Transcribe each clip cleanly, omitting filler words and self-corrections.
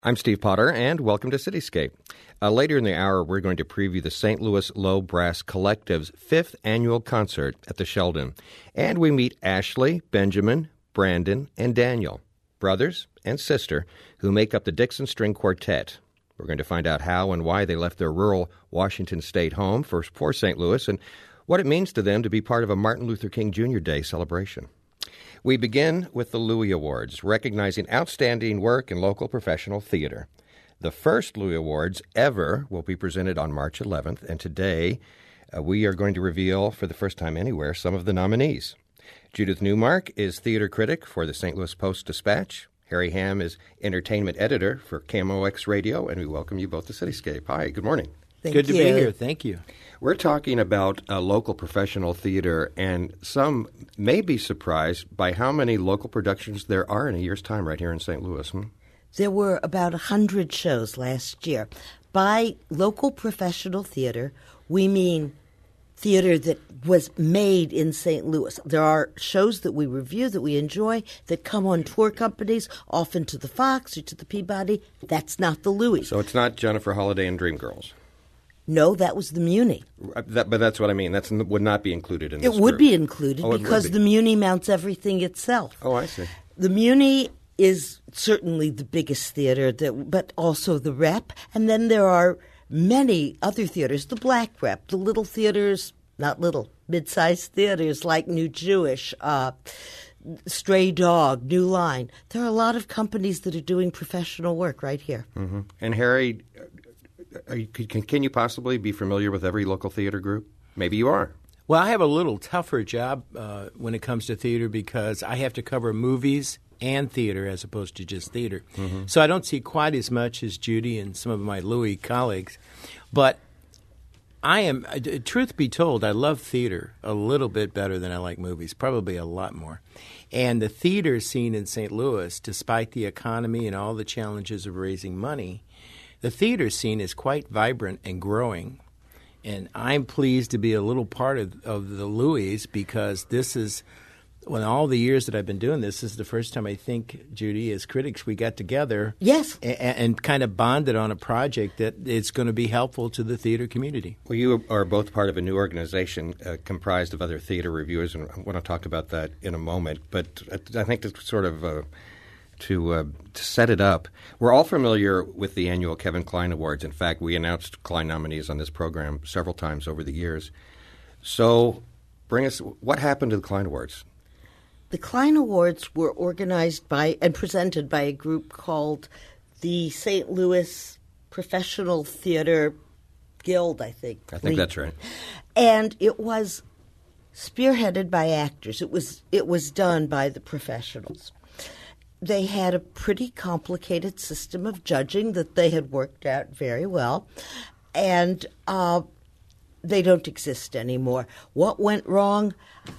I'm Steve Potter, and welcome to Cityscape. Later in the hour, we're going to preview the St. Louis Low Brass Collective's 5th annual concert at the Sheldon. And we meet Ashley, Benjamin, Brandon, and Daniel, brothers and sister, who make up the Dixon String Quartet. We're going to find out how and why they left their rural Washington State home for St. Louis and what it means to them to be part of a Martin Luther King Jr. Day celebration. We begin with the Louis Awards, recognizing outstanding work in local professional theater. The first Louis Awards ever will be presented on March 11th, and today we are going to reveal, for the first time anywhere, some of the nominees. Judith Newmark is theater critic for the St. Louis Post-Dispatch. Harry Ham is entertainment editor for KMOX Radio, and we welcome you both to Cityscape. Hi, good morning. Good to be here. Thank you. We're talking about local professional theater, and some may be surprised by how many local productions there are in a year's time right here in St. Louis. There were about 100 shows last year. By local professional theater, we mean theater that was made in St. Louis. There are shows that we review, that we enjoy, that come on tour companies, often to the Fox or to the Peabody. That's not the Louis. So it's not Jennifer Holliday and Dreamgirls? No, that was the Muni. But that's what I mean. That would not be included in this It would group. be included because the Muni mounts everything itself. Oh, I see. The Muni is certainly the biggest theater, but also the Rep. And then there are many other theaters, the Black Rep, the little theaters, not little, mid-sized theaters like New Jewish, Stray Dog, New Line. There are a lot of companies that are doing professional work right here. Mm-hmm. And Harry, can you possibly be familiar with every local theater group? Maybe you are. Well, I have a little tougher job when it comes to theater because I have to cover movies and theater as opposed to just theater. Mm-hmm. So I don't see quite as much as Judy and some of my Louis colleagues. But I am, truth be told, I love theater a little bit better than I like movies, probably a lot more. And the theater scene in St. Louis, despite the economy and all the challenges of raising money, the theater scene is quite vibrant and growing, and I'm pleased to be a little part of the Louis because this is, when all the years that I've been doing this is the first time I think, Judy, as critics, we got together yes, and kind of bonded on a project that is going to be helpful to the theater community. Well, you are both part of a new organization comprised of other theater reviewers, and I want to talk about that in a moment. But I think to sort of to set it up, we're all familiar with the annual Kevin Kline Awards. In fact, we announced Kline nominees on this program several times over the years. So bring us, what happened to the Kline Awards? The Kline Awards were organized by and presented by a group called the St. Louis Professional Theater Guild, I think. I think that's right. And it was spearheaded by actors. It was done by the professionals. They had a pretty complicated system of judging that they had worked out very well, and they don't exist anymore. What went wrong?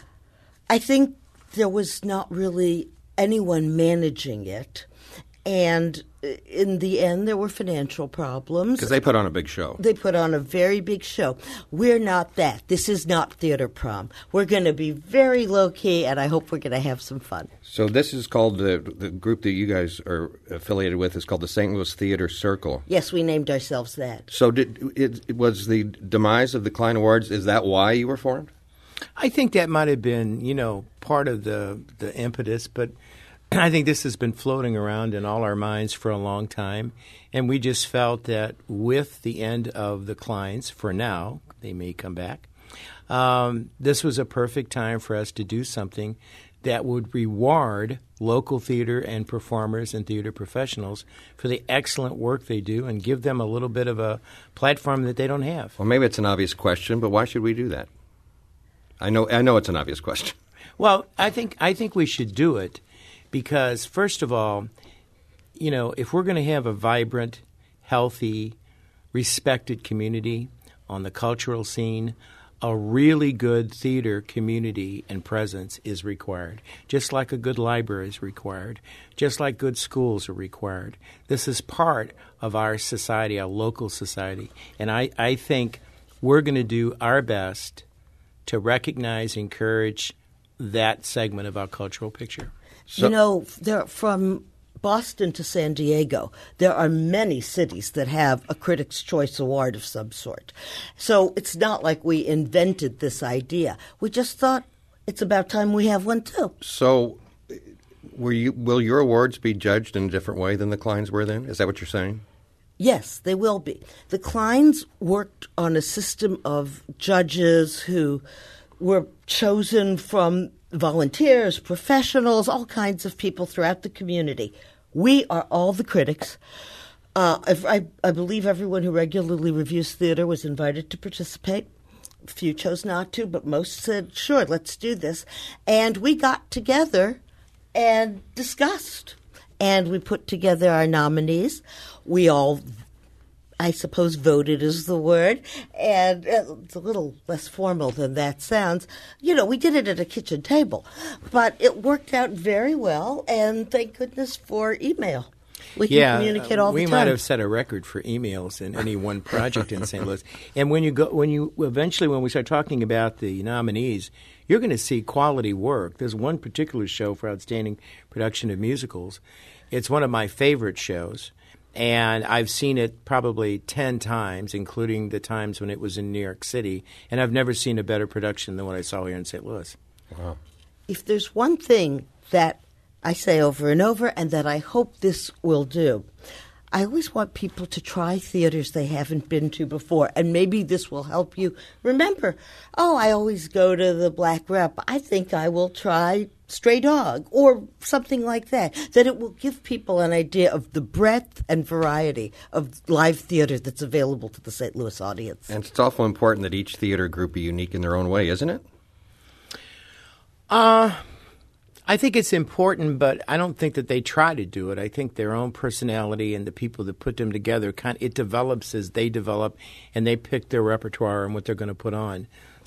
I think there was not really anyone managing it, and in the end there were financial problems. Because they put on a big show. They put on a very big show. We're not that. This is not Theater Prom. We're going to be very low-key, and I hope we're going to have some fun. So this is called, the group that you guys are affiliated with is called the St. Louis Theater Circle. Yes, we named ourselves that. So was the demise of the Kline Awards, is that why you were formed? I think that might have been, part of the impetus, but I think this has been floating around in all our minds for a long time, and we just felt that with the end of the Klines, for now, they may come back, this was a perfect time for us to do something that would reward local theater and performers and theater professionals for the excellent work they do and give them a little bit of a platform that they don't have. Well, maybe it's an obvious question, but why should we do that? I know it's an obvious question. Well, I think we should do it because, first of all, if we're going to have a vibrant, healthy, respected community on the cultural scene, a really good theater community and presence is required, just like a good library is required, just like good schools are required. This is part of our society, our local society, and I think we're going to do our best to recognize, encourage that segment of our cultural picture. So, from Boston to San Diego, there are many cities that have a Critics' Choice Award of some sort. So it's not like we invented this idea. We just thought it's about time we have one too. So will your awards be judged in a different way than the Kleins were then? Is that what you're saying? Yes, they will be. The Kleins worked on a system of judges who were chosen from volunteers, professionals, all kinds of people throughout the community. We are all the critics. I believe everyone who regularly reviews theater was invited to participate. A few chose not to, but most said, sure, let's do this. And we got together and discussed. And we put together our nominees. We all, I suppose, voted is the word. And it's a little less formal than that sounds. You know, we did it at a kitchen table. But it worked out very well, and thank goodness for email. We can communicate all the time. We might have set a record for emails in any one project in St. Louis. And when we start talking about the nominees, you're going to see quality work. There's one particular show for outstanding production of musicals. It's one of my favorite shows, and I've seen it probably 10 times, including the times when it was in New York City, and I've never seen a better production than what I saw here in St. Louis. Wow. If there's one thing that I say over and over and that I hope this will do, I always want people to try theaters they haven't been to before, and maybe this will help you remember, I always go to the Black Rep. I think I will try Stray Dog or something like that, that it will give people an idea of the breadth and variety of live theater that's available to the St. Louis audience. And it's awful important that each theater group be unique in their own way, isn't it? I think it's important, but I don't think that they try to do it. I think their own personality and the people that put them together, it develops as they develop, and they pick their repertoire and what they're going to put on.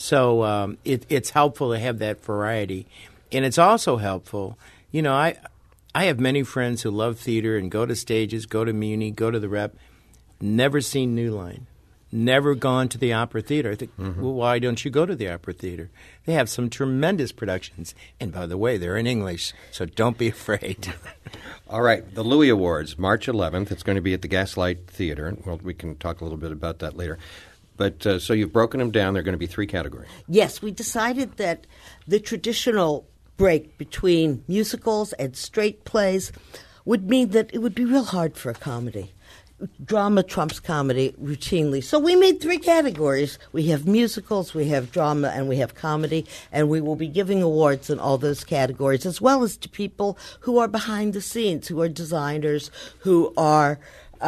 So it's helpful to have that variety. And it's also helpful, I have many friends who love theater and go to stages, go to Muni, go to the Rep, never seen New Line. Never gone to the Opera Theater. I think, well, why don't you go to the Opera Theater? They have some tremendous productions. And by the way, they're in English, so don't be afraid. All right, the Louis Awards, March 11th. It's going to be at the Gaslight Theater. Well, we can talk a little bit about that later. But so you've broken them down. There are going to be 3 categories. Yes, we decided that the traditional break between musicals and straight plays would mean that it would be real hard for a comedy. Drama trumps comedy routinely. So we made 3 categories. We have musicals, we have drama, and we have comedy. And we will be giving awards in all those categories, as well as to people who are behind the scenes, who are designers, who are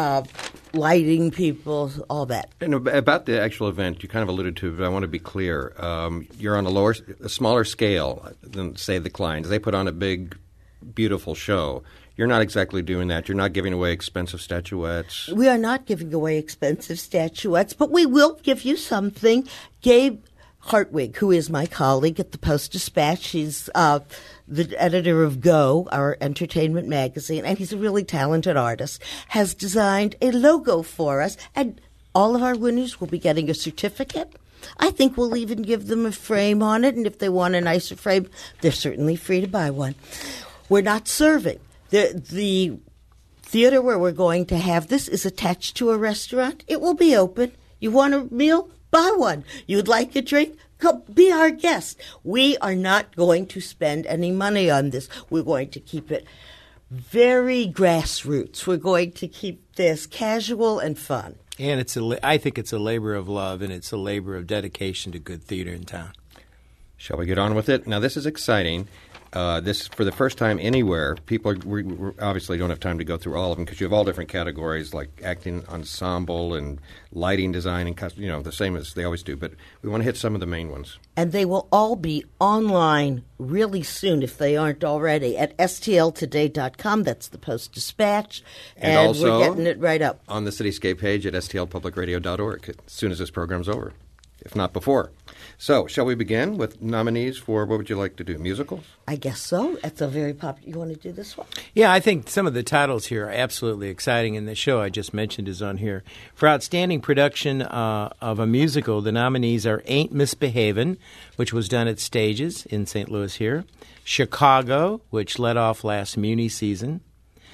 lighting people, all that. And about the actual event, you kind of alluded to it, but I want to be clear. You're on a smaller scale than, say, the Kleins. They put on a big, beautiful show. You're not exactly doing that. You're not giving away expensive statuettes. We are not giving away expensive statuettes, but we will give you something. Gabe Hartwig, who is my colleague at the Post-Dispatch, he's the editor of Go, our entertainment magazine, and he's a really talented artist, has designed a logo for us, and all of our winners will be getting a certificate. I think we'll even give them a frame on it, and if they want a nicer frame, they're certainly free to buy one. We're not serving. The theater where we're going to have this is attached to a restaurant. It will be open. You want a meal? Buy one. You'd like a drink? Come be our guest. We are not going to spend any money on this. We're going to keep it very grassroots. We're going to keep this casual and fun. And I think it's a labor of love, and it's a labor of dedication to good theater in town. Shall we get on with it? Now, this is exciting. This, for the first time anywhere, people we obviously don't have time to go through all of them because you have all different categories like acting ensemble and lighting design and the same as they always do. But we want to hit some of the main ones. And they will all be online really soon if they aren't already at stltoday.com. That's the Post-Dispatch. And also we're getting it right up on the Cityscape page at stlpublicradio.org as soon as this program's over, if not before. So, shall we begin with nominees for, what would you like to do, musicals? I guess so. That's a very popular. You want to do this one? Yeah, I think some of the titles here are absolutely exciting, and the show I just mentioned is on here. For outstanding production of a musical, the nominees are Ain't Misbehavin', which was done at Stages in St. Louis here, Chicago, which led off last Muni season,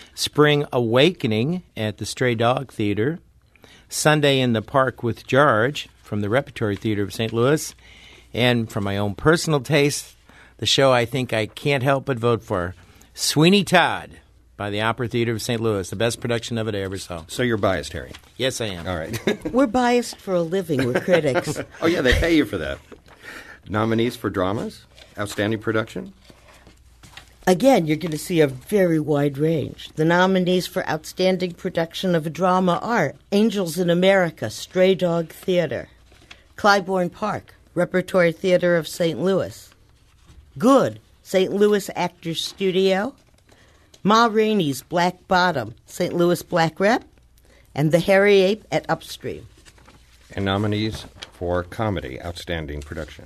Spring Awakening at the Stray Dog Theater, Sunday in the Park with George from the Repertory Theater of St. Louis, and for my own personal taste, the show I think I can't help but vote for, Sweeney Todd by the Opera Theater of St. Louis, the best production of it I ever saw. So you're biased, Harry. Yes, I am. All right. We're biased for a living. We're critics. Oh, yeah, they pay you for that. Nominees for dramas? Outstanding production? Again, you're going to see a very wide range. The nominees for Outstanding Production of a Drama are Angels in America, Stray Dog Theater, Clybourne Park, Repertory Theater of St. Louis, Good, St. Louis Actors Studio, Ma Rainey's Black Bottom, St. Louis Black Rep, and The Hairy Ape at Upstream. And nominees for comedy, outstanding production.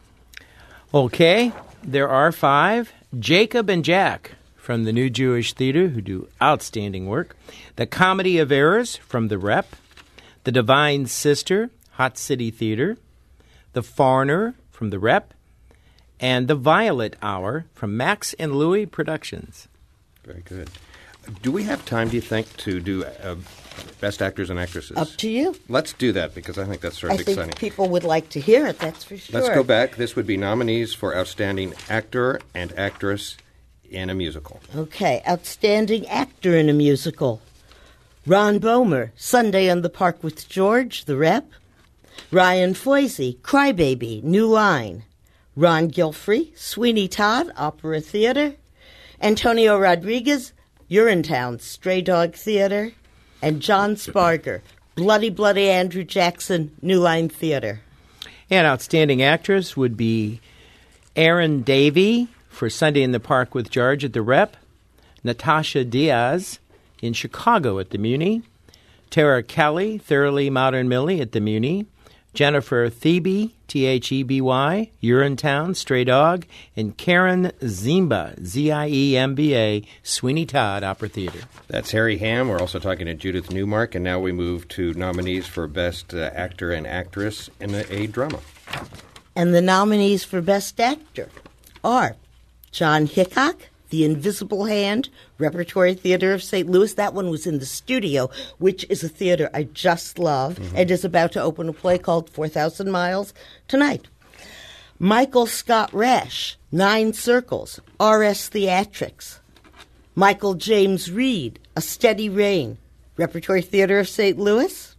Okay, there are 5. Jacob and Jack from the New Jewish Theater, who do outstanding work. The Comedy of Errors from the Rep. The Divine Sister, Hot City Theater. The Foreigner from the Rep. And The Violet Hour from Max and Louie Productions. Very good. Do we have time, do you think, to do Best Actors and Actresses? Up to you. Let's do that because I think that's sort of I exciting. think people would like to hear it, that's for sure. Let's go back. This would be nominees for Outstanding Actor and Actress in a Musical. Okay, Outstanding Actor in a Musical. Ron Boehmer, Sunday in the Park with George, The Rep. Ryan Foisey, Crybaby, New Line. Ron Gilfrey, Sweeney Todd, Opera Theater. Antonio Rodriguez, Urinetown, Stray Dog Theater. And John Sparger, Bloody Bloody Andrew Jackson, New Line Theater. And Outstanding Actress would be Erin Davey for Sunday in the Park with George at the Rep. Natasha Diaz in Chicago at the Muni. Tara Kelly, Thoroughly Modern Millie at the Muni. Jennifer Theby, Theby, Urinetown, Stray Dog, and Karen Ziemba, Ziemba, Sweeney Todd, Opera Theater. That's Harry Ham. We're also talking to Judith Newmark, and now we move to nominees for Best Actor and Actress in a Drama. And the nominees for Best Actor are John Hickok, The Invisible Hand, Repertory Theater of St. Louis. That one was in the studio, which is a theater I just love, and is about to open a play called 4,000 Miles tonight. Michael Scott Rash, 9 Circles, R.S. Theatrics. Michael James Reed, A Steady Rain, Repertory Theater of St. Louis.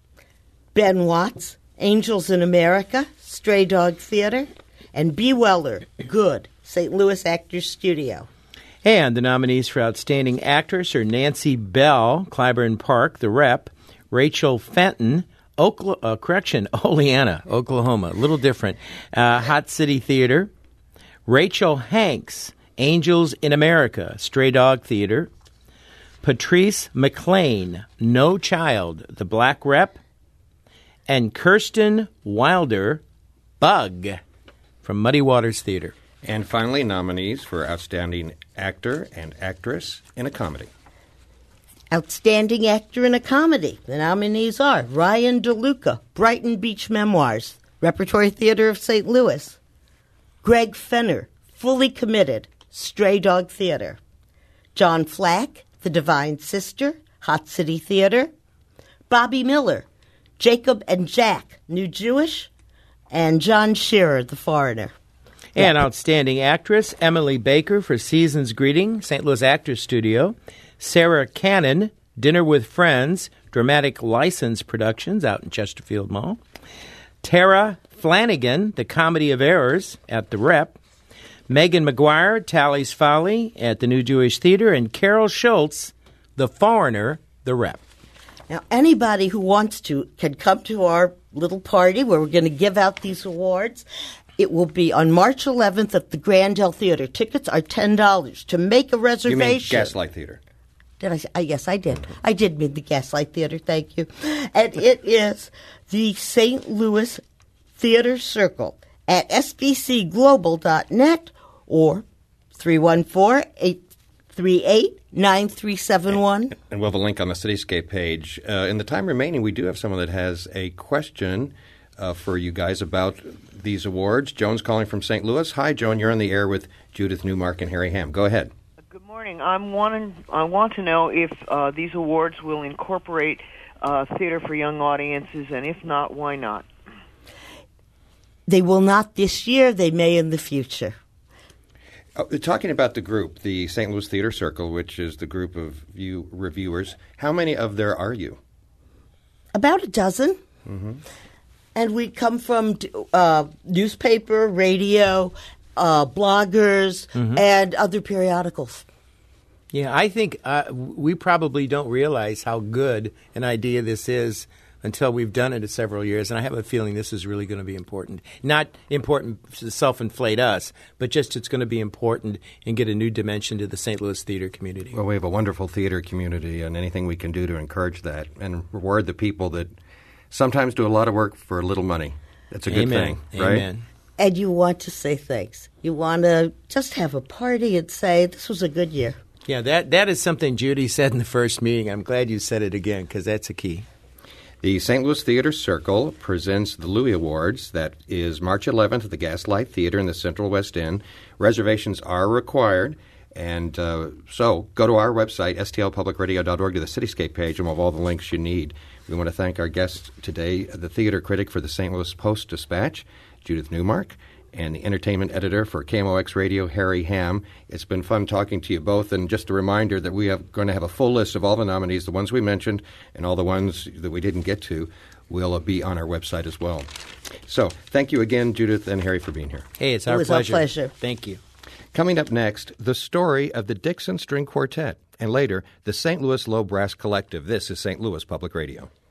Ben Watts, Angels in America, Stray Dog Theater. And B. Weller, Good, St. Louis Actors Studio. And the nominees for Outstanding Actress are Nancy Bell, Clybourne Park, The Rep, Rachel Fenton, Oleana, Oklahoma, a little different, Hot City Theater, Rachel Hanks, Angels in America, Stray Dog Theater, Patrice McLean, No Child, The Black Rep, and Kirsten Wilder, Bug, from Muddy Waters Theater. And finally, nominees for Outstanding Actor and Actress in a Comedy. Outstanding Actor in a Comedy. The nominees are Ryan DeLuca, Brighton Beach Memoirs, Repertory Theater of St. Louis. Greg Fenner, Fully Committed, Stray Dog Theater. John Flack, The Divine Sister, Hot City Theater. Bobby Miller, Jacob and Jack, New Jewish. And John Shearer, The Foreigner. And Outstanding Actress, Emily Baker for Season's Greeting, St. Louis Actors Studio. Sarah Cannon, Dinner with Friends, Dramatic License Productions out in Chesterfield Mall. Tara Flanagan, The Comedy of Errors at the Rep. Megan McGuire, Tally's Folly at the New Jewish Theater. And Carol Schultz, The Foreigner, The Rep. Now, anybody who wants to can come to our little party where we're going to give out these awards. It will be on March 11th at the Grandel Theater. Tickets are $10. To make a reservation... You mean Gaslight Theater? Did I say? Yes, I did. I did mean the Gaslight Theater, thank you. And it is the St. Louis Theater Circle at sbcglobal.net or 314-838-9371. And we'll have a link on the Cityscape page. In the time remaining, we do have someone that has a question for you guys about these awards. Joan's calling from St. Louis. Hi, Joan. You're on the air with Judith Newmark and Harry Ham. Go ahead. Good morning. I want to know if these awards will incorporate theater for young audiences, and if not, why not? They will not this year. They may in the future. Talking about the group, the St. Louis Theater Circle, which is the group of you reviewers, how many of there are you? About a dozen. Mm-hmm. And we come from newspaper, radio, bloggers, and other periodicals. Yeah, I think we probably don't realize how good an idea this is until we've done it several years, and I have a feeling this is really going to be important. Not important to self-inflate us, but just it's going to be important and get a new dimension to the St. Louis theater community. Well, we have a wonderful theater community, and anything we can do to encourage that and reward the people that sometimes do a lot of work for little money. That's a good thing, right? Amen. And you want to say thanks. You want to just have a party and say, this was a good year. Yeah, that is something Judy said in the first meeting. I'm glad you said it again because that's a key. The St. Louis Theater Circle presents the Louis Awards. That is March 11th at the Gaslight Theater in the Central West End. Reservations are required. And so go to our website, stlpublicradio.org, to the Cityscape page, and we'll have all the links you need. We want to thank our guest today, the theater critic for the St. Louis Post-Dispatch, Judith Newmark, and the entertainment editor for KMOX Radio, Harry Ham. It's been fun talking to you both, and just a reminder that we are going to have a full list of all the nominees, the ones we mentioned, and all the ones that we didn't get to will be on our website as well. So thank you again, Judith and Harry, for being here. Hey, it's our pleasure. Our pleasure. Thank you. Coming up next, the story of the Dixon String Quartet, and later, the St. Louis Low Brass Collective. This is St. Louis Public Radio.